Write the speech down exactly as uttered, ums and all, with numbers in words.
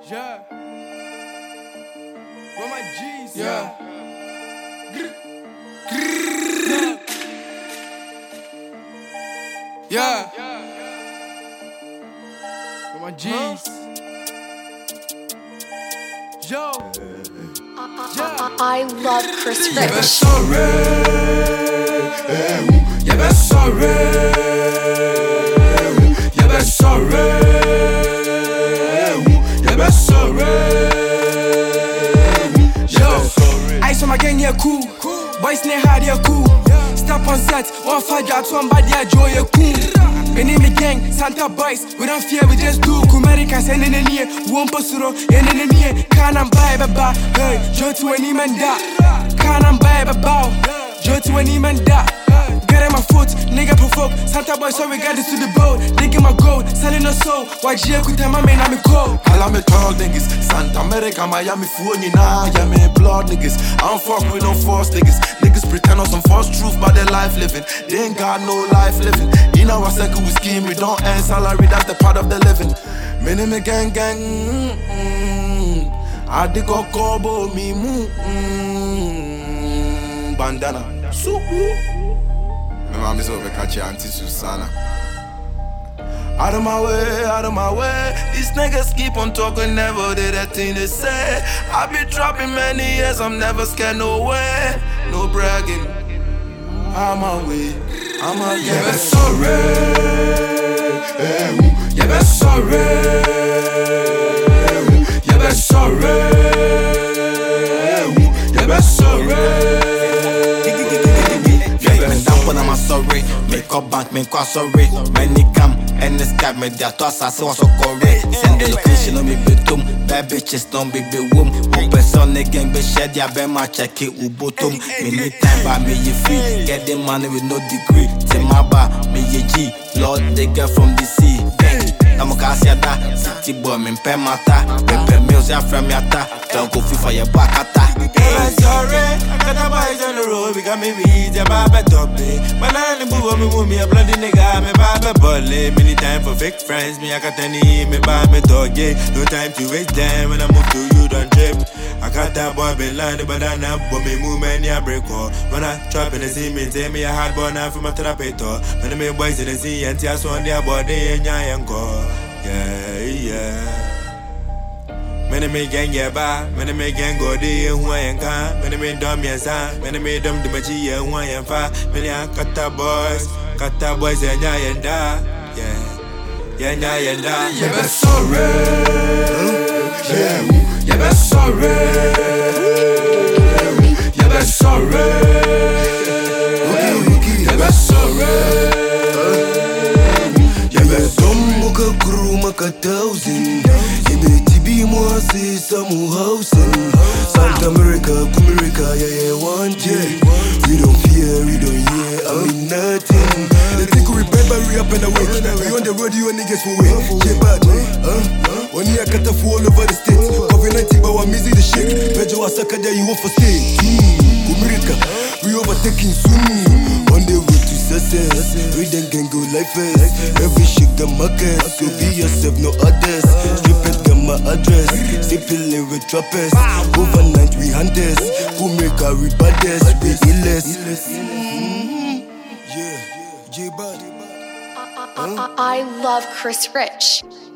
Yeah. Where my G's? Yeah. Yeah. Where my G's? Yo. Yeah. I love Chris Rich. Yeah, ben sorry. Yeah, ben sorry. Yeah, ben sorry. Yeah, ben sorry. Yo, Ice on my gang, yeah, cool. Boys near hard, yeah, cool. Step on set, one fight, got one body, yeah, joy, yeah, cool. And in the gang, Santa boys, we don't fear, we just do. Americans, and in the near, one posuro, and in the near, can't I'm buy, baba. Hey, Joe to any man da. Can't I'm buy, baba. Joe to any man da. Get in my foot, nigga provoke. Santa boy, so we got this to the boat. Digging my gold, selling us soul. Why G could tell my man I'm a cold. all I'm a tall niggas. Santa America, Miami, Fuji, nah, yeah, me blood niggas. I don't fuck with no false niggas. Niggas pretend on some false truth about their life living. They ain't got no life living. You know, I second we scheme, we don't earn salary, that's the part of the living. Minimum gang gang, mm-mm. I dig a kobo, me moo, mm-mm. Bandana, soup. My mom is over catch your auntie Susanna. Out of my way, out of my way. These niggas keep on talking, never did that thing they say. I been trapping many years, I'm never scared, no way. No bragging. I'm away, I'm away. Yeah, ben sorry. Yeah, ben sorry. Yeah, ben sorry. Yeah, ben sorry. I'm sorry, make up bank, make up sorry. Many come and the scab me their toss, I saw so correct. Send the location on me betum, bad bitches don't be be womb. One person again be shed, ya be my check it ubotum. Many time by me you free, get the money with no degree. Timaba, me ye G, Lord the girl from the sea. Gang, Tamokasiada, city boy, me pay mata. Pepe meals ya from yata, don't go free for your back ata. I'm sorry, I got the boys on the road, we got me weed, yeah, baba toppy. But I ain't move me, move me, a bloody nigga, me baba bully. Many time for fake friends, me I got any, me buy me dog, yeah. No time to waste time, when I move to you, don't trip. I got that boy behind, but I know, but me move many I break all. When I trap in the sea, me tell me a hard boy now from my therapeutor. When I make boys in the sea, and tears on their body, and I am go. Yeah, yeah. Many me gang yeah ba, many me gang go de who I am can, many me dumb yes ah, many me dumb the machi yeah who I am fa, many a kata boys, kata boys and ya and da, yeah, yeah yeah yeah da. Yeah, ben sorry. Yeah, yeah, ben sorry. Yeah, ben sorry. Yeah, ben sorry. Yeah, ben dumb muka kuru maka thousand. Moi c'est Samu Hausen, Santa America, Kumerica, yeah, yeah, one day. We don't fear, we don't hear, I mean nothing. They think we remember, we up and away. We on the road, you niggas for way. Yeah, bad, huh? One year cut off all over the state. COVID nineteen, but I'm easy to shake. Pedro Asaka, there you want for stay. Kumerica, we overtaking soon. On the road to success, we then can go life fast. Every shit the market, so be yourself, no others. Strip it, get my address. Simply with trappers. Overnight we hunters. Who make our baddest, we illest. Yeah, J-Bad. I love Chris Rich.